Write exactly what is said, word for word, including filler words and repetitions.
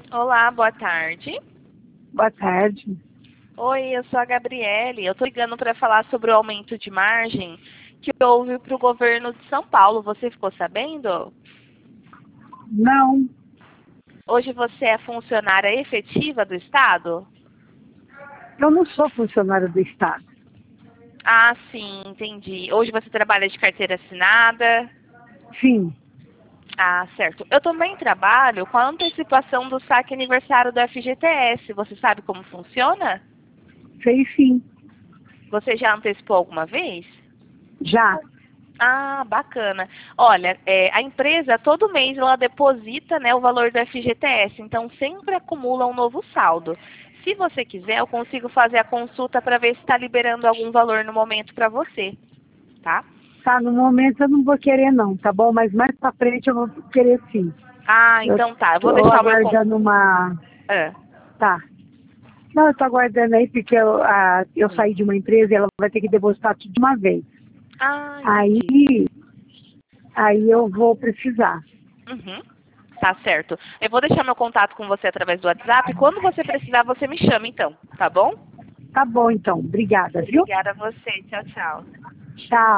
Olá, boa tarde. Boa tarde. Oi, eu sou a Gabriele. Eu estou ligando para falar sobre o aumento de margem que houve para o governo de São Paulo. Você ficou sabendo? Não, Hoje você é funcionária efetiva do Estado? eu não sou funcionário do Estado. Ah, sim, entendi. Hoje você trabalha de carteira assinada? Sim, Ah, certo. Eu também trabalho com a antecipação do saque aniversário do F G T S. Você sabe como funciona? sei sim. Você já antecipou alguma vez? Já. Ah, bacana. Olha, é, a empresa todo mês ela deposita, né, o valor do F G T S, então sempre acumula um novo saldo. Se você quiser, eu consigo fazer a consulta para ver se está liberando algum valor no momento para você, tá? Tá, no momento eu não vou querer não, tá bom? Mas mais pra frente eu vou querer sim. Ah, Eu então tá. Eu vou tô deixar o meu con... aguardando uma... Ah, Tá. Não, eu tô aguardando aí porque eu, a, eu hum. saí de uma empresa e ela vai ter que depositar tudo de uma vez. Ah, Aí, entendi. aí eu vou precisar. Uhum. Tá certo. Eu vou deixar meu contato com você através do WhatsApp. Quando você precisar, você me chama então, tá bom? Tá bom então, obrigada, viu? Obrigada a você. Tchau, tchau. Tchau.